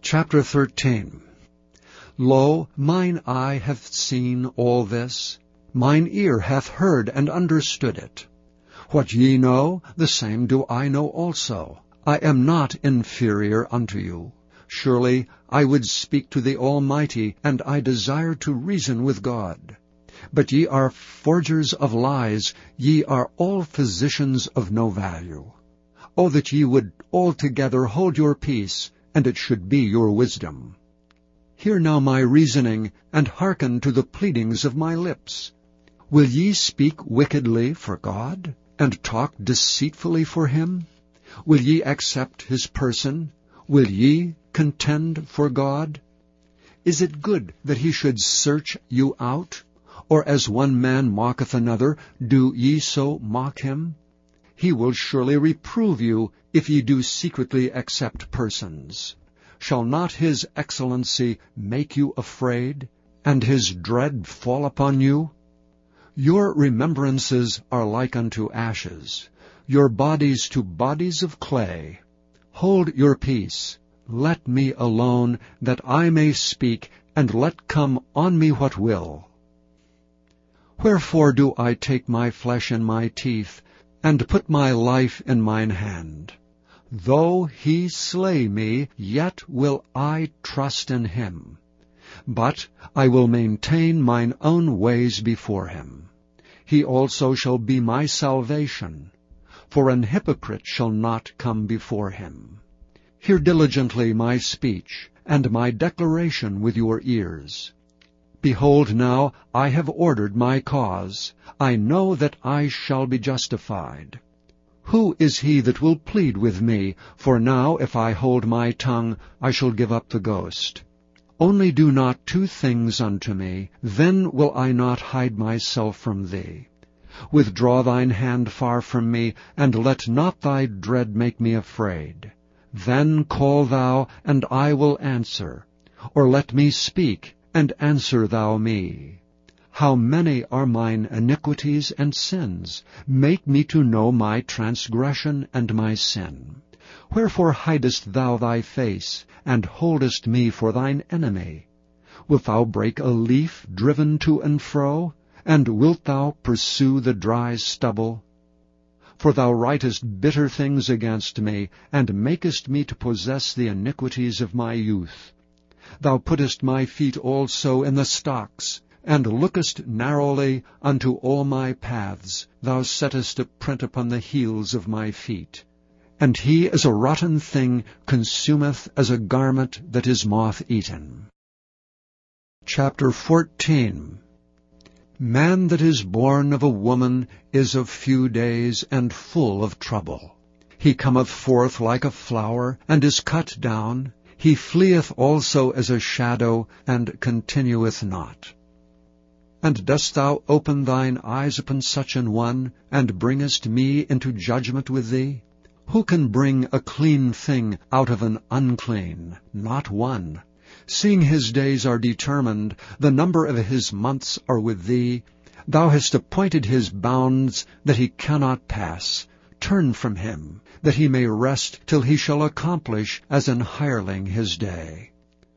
Chapter 13. Lo, mine eye hath seen all this, mine ear hath heard and understood it. What ye know, the same do I know also. I am not inferior unto you. Surely I would speak to the Almighty, and I desire to reason with God. But ye are forgers of lies, ye are all physicians of no value. O that ye would altogether hold your peace, and it should be your wisdom. Hear now my reasoning, and hearken to the pleadings of my lips. Will ye speak wickedly for God, and talk deceitfully for him? Will ye accept his person? Will ye contend for God? Is it good that he should search you out? Or as one man mocketh another, do ye so mock him? He will surely reprove you, if ye do secretly accept persons. Shall not his excellency make you afraid, and his dread fall upon you? Your remembrances are like unto ashes, your bodies to bodies of clay. Hold your peace, let me alone, that I may speak, and let come on me what will. Wherefore do I take my flesh in my teeth, and put my life in mine hand? Though he slay me, yet will I trust in him. But I will maintain mine own ways before him. He also shall be my salvation, for an hypocrite shall not come before him. Hear diligently my speech, and my declaration with your ears. Behold, now I have ordered my cause. I know that I shall be justified. Who is he that will plead with me? For now, if I hold my tongue, I shall give up the ghost. Only do not two things unto me, then will I not hide myself from thee. Withdraw thine hand far from me, and let not thy dread make me afraid. Then call thou, and I will answer. Or let me speak, and answer thou me. How many are mine iniquities and sins? Make me to know my transgression and my sin. Wherefore hidest thou thy face, and holdest me for thine enemy? Wilt thou break a leaf driven to and fro? And wilt thou pursue the dry stubble? For thou writest bitter things against me, and makest me to possess the iniquities of my youth. Thou puttest my feet also in the stocks, and lookest narrowly unto all my paths. Thou settest a print upon the heels of my feet. And he as a rotten thing consumeth as a garment that is moth-eaten. Chapter 14. Man that is born of a woman is of few days, and full of trouble. He cometh forth like a flower, and is cut down. He fleeth also as a shadow, and continueth not. And dost thou open thine eyes upon such an one, and bringest me into judgment with thee? Who can bring a clean thing out of an unclean? Not one. Seeing his days are determined, the number of his months are with thee. Thou hast appointed his bounds, that he cannot pass. Turn from him, that he may rest till he shall accomplish as an hireling his day.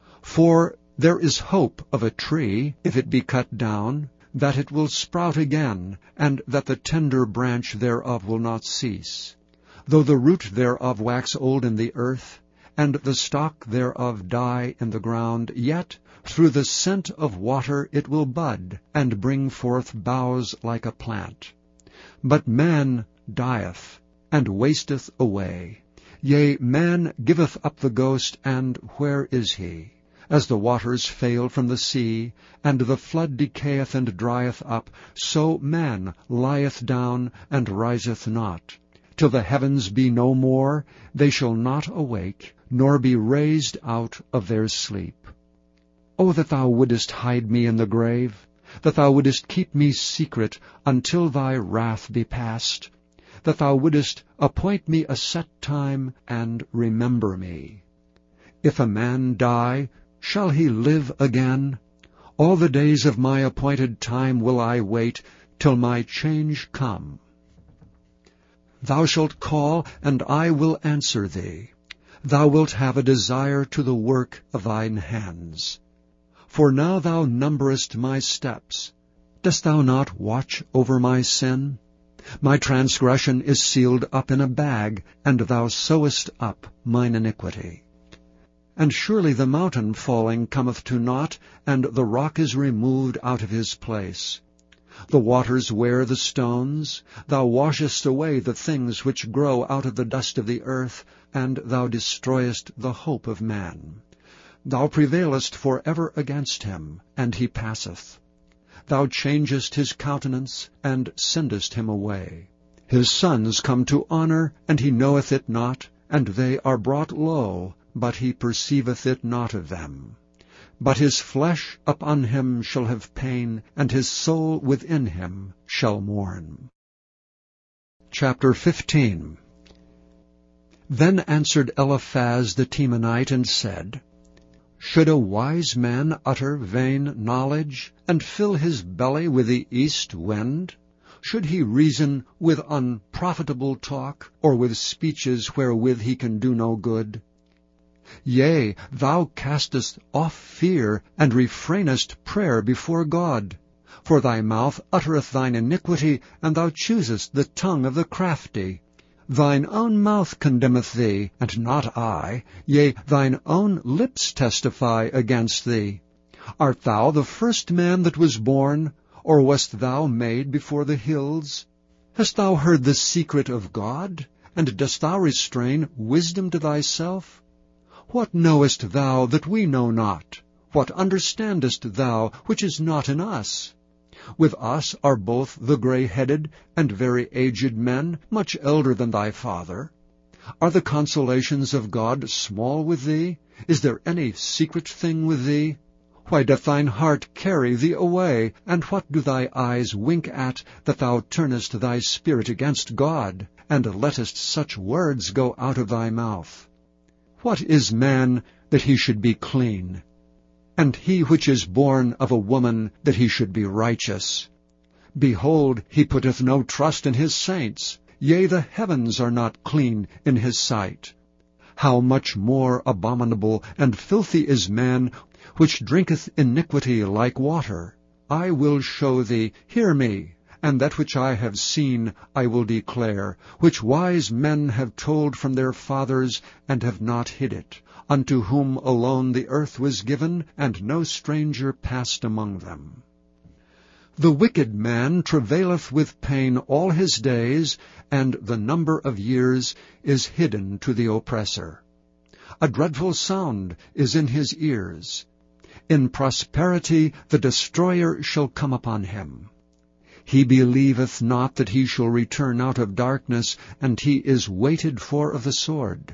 For there is hope of a tree, if it be cut down, that it will sprout again, and that the tender branch thereof will not cease. Though the root thereof wax old in the earth, and the stalk thereof die in the ground, yet through the scent of water it will bud, and bring forth boughs like a plant. But man dieth, and wasteth away. Yea, man giveth up the ghost, and where is he? As the waters fail from the sea, and the flood decayeth and drieth up, so man lieth down, and riseth not. Till the heavens be no more, they shall not awake, nor be raised out of their sleep. O that thou wouldest hide me in the grave, that thou wouldest keep me secret until thy wrath be past, that thou wouldest appoint me a set time, and remember me. If a man die, shall he live again? All the days of my appointed time will I wait, till my change come. Thou shalt call, and I will answer thee. Thou wilt have a desire to the work of thine hands. For now thou numberest my steps. Dost thou not watch over my sin? My transgression is sealed up in a bag, and thou sewest up mine iniquity. And surely the mountain falling cometh to naught, and the rock is removed out of his place. The waters wear the stones. Thou washest away the things which grow out of the dust of the earth, and thou destroyest the hope of man. Thou prevailest for ever against him, and he passeth. Thou changest his countenance, and sendest him away. His sons come to honor, and he knoweth it not, and they are brought low, but he perceiveth it not of them. But his flesh upon him shall have pain, and his soul within him shall mourn. Chapter 15. Then answered Eliphaz the Temanite, and said, Should a wise man utter vain knowledge, and fill his belly with the east wind? Should he reason with unprofitable talk, or with speeches wherewith he can do no good? Yea, thou castest off fear, and refrainest prayer before God. For thy mouth uttereth thine iniquity, and thou choosest the tongue of the crafty. Thine own mouth condemneth thee, and not I. Yea, thine own lips testify against thee. Art thou the first man that was born, or wast thou made before the hills? Hast thou heard the secret of God, and dost thou restrain wisdom to thyself? What knowest thou that we know not? What understandest thou which is not in us? With us are both the grey-headed and very aged men, much elder than thy father. Are the consolations of God small with thee? Is there any secret thing with thee? Why doth thine heart carry thee away, and what do thy eyes wink at, that thou turnest thy spirit against God, and lettest such words go out of thy mouth? What is man, that he should be clean? And he which is born of a woman, that he should be righteous? Behold, he putteth no trust in his saints. Yea, the heavens are not clean in his sight. How much more abominable and filthy is man, which drinketh iniquity like water? I will show thee, hear me, and that which I have seen I will declare, which wise men have told from their fathers, and have not hid it, unto whom alone the earth was given, and no stranger passed among them. The wicked man travaileth with pain all his days, and the number of years is hidden to the oppressor. A dreadful sound is in his ears. In prosperity the destroyer shall come upon him. He believeth not that he shall return out of darkness, and he is waited for of the sword.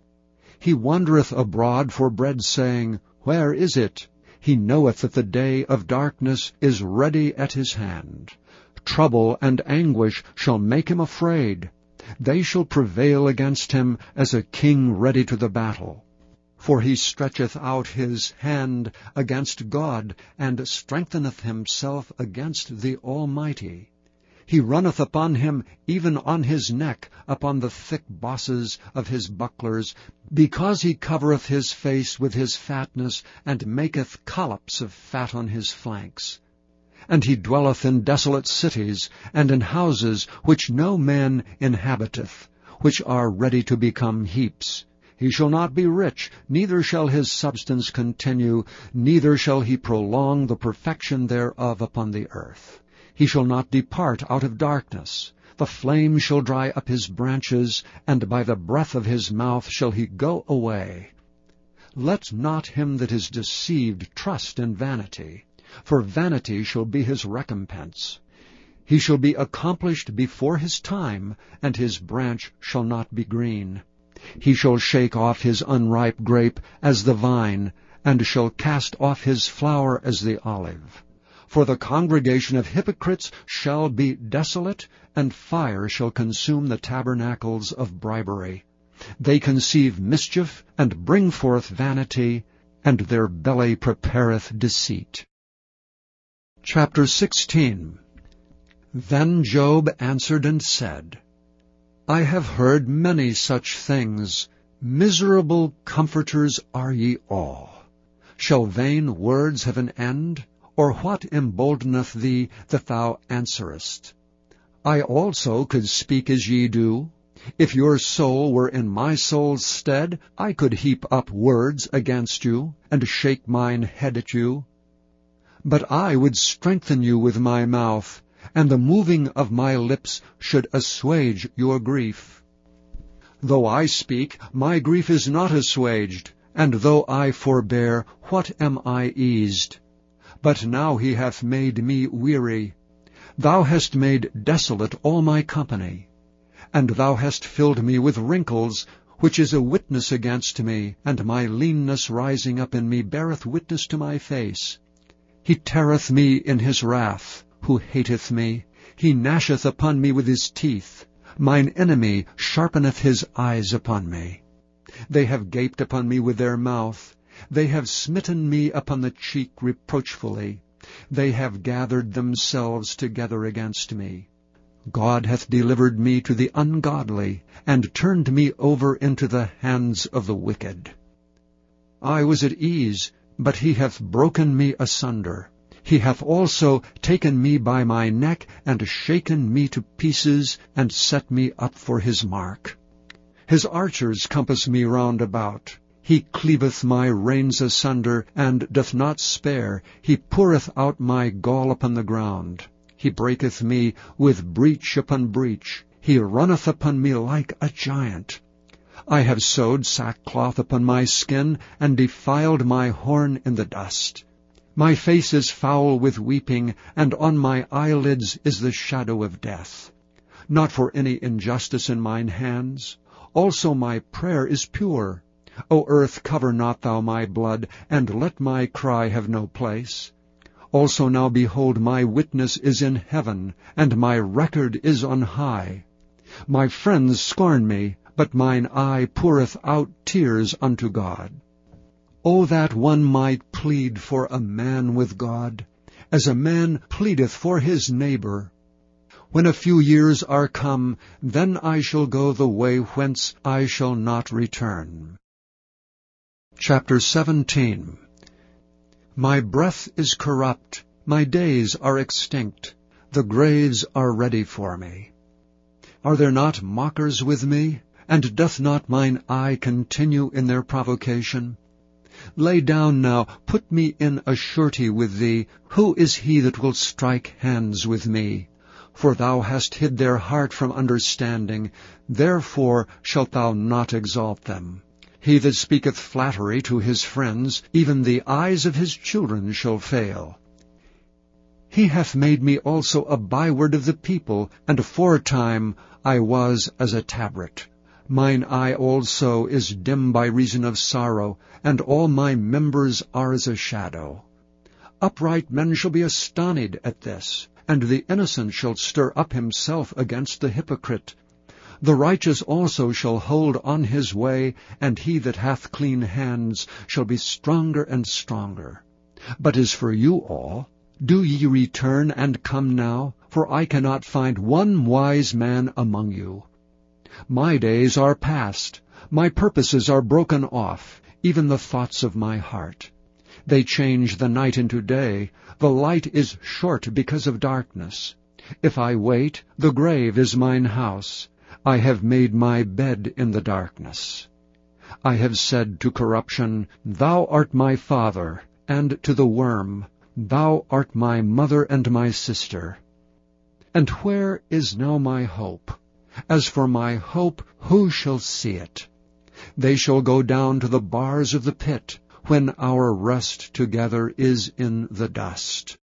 He wandereth abroad for bread, saying, Where is it? He knoweth that the day of darkness is ready at his hand. Trouble and anguish shall make him afraid. They shall prevail against him as a king ready to the battle. For he stretcheth out his hand against God, and strengtheneth himself against the Almighty. He runneth upon him, even on his neck, upon the thick bosses of his bucklers, because he covereth his face with his fatness, and maketh collops of fat on his flanks. And he dwelleth in desolate cities, and in houses which no man inhabiteth, which are ready to become heaps. He shall not be rich, neither shall his substance continue, neither shall he prolong the perfection thereof upon the earth. He shall not depart out of darkness. The flame shall dry up his branches, and by the breath of his mouth shall he go away. Let not him that is deceived trust in vanity, for vanity shall be his recompense. He shall be accomplished before his time, and his branch shall not be green. He shall shake off his unripe grape as the vine, and shall cast off his flower as the olive. For the congregation of hypocrites shall be desolate, and fire shall consume the tabernacles of bribery. They conceive mischief, and bring forth vanity, and their belly prepareth deceit. Chapter 16. Then Job answered and said, I have heard many such things, Miserable comforters are ye all. Shall vain words have an end? Or what emboldeneth thee that thou answerest? I also could speak as ye do. If your soul were in my soul's stead, I could heap up words against you, and shake mine head at you. But I would strengthen you with my mouth, and the moving of my lips should assuage your grief. Though I speak, my grief is not assuaged, and though I forbear, what am I eased? But now he hath made me weary. Thou hast made desolate all my company, and thou hast filled me with wrinkles, which is a witness against me, and my leanness rising up in me beareth witness to my face. He teareth me in his wrath, who hateth me. He gnasheth upon me with his teeth. Mine enemy sharpeneth his eyes upon me. They have gaped upon me with their mouth. They have smitten me upon the cheek reproachfully. They have gathered themselves together against me. God hath delivered me to the ungodly, and turned me over into the hands of the wicked. I was at ease, but he hath broken me asunder. He hath also taken me by my neck, and shaken me to pieces, and set me up for his mark. His archers compass me round about. He cleaveth my reins asunder, and doth not spare. He poureth out my gall upon the ground. He breaketh me with breach upon breach. He runneth upon me like a giant. I have sewed sackcloth upon my skin, and defiled my horn in the dust. My face is foul with weeping, and on my eyelids is the shadow of death. Not for any injustice in mine hands. Also my prayer is pure. O earth, cover not thou my blood, and let my cry have no place. Also now behold, my witness is in heaven, and my record is on high. My friends scorn me, but mine eye poureth out tears unto God. O that one might plead for a man with God, as a man pleadeth for his neighbor. When a few years are come, then I shall go the way whence I shall not return. Chapter 17. My breath is corrupt, my days are extinct, the graves are ready for me. Are there not mockers with me? And doth not mine eye continue in their provocation? Lay down now, put me in a surety with thee. Who is he that will strike hands with me? For thou hast hid their heart from understanding, therefore shalt thou not exalt them. He that speaketh flattery to his friends, even the eyes of his children shall fail. He hath made me also a byword of the people, and aforetime I was as a tabret. Mine eye also is dim by reason of sorrow, and all my members are as a shadow. Upright men shall be astonied at this, and the innocent shall stir up himself against the hypocrite. The righteous also shall hold on his way, and he that hath clean hands shall be stronger and stronger. But as for you all, do ye return and come now, for I cannot find one wise man among you. My days are past, my purposes are broken off, even the thoughts of my heart. They change the night into day, the light is short because of darkness. If I wait, the grave is mine house. I have made my bed in the darkness. I have said to corruption, Thou art my father, and to the worm, Thou art my mother and my sister. And where is now my hope? As for my hope, who shall see it? They shall go down to the bars of the pit, when our rest together is in the dust.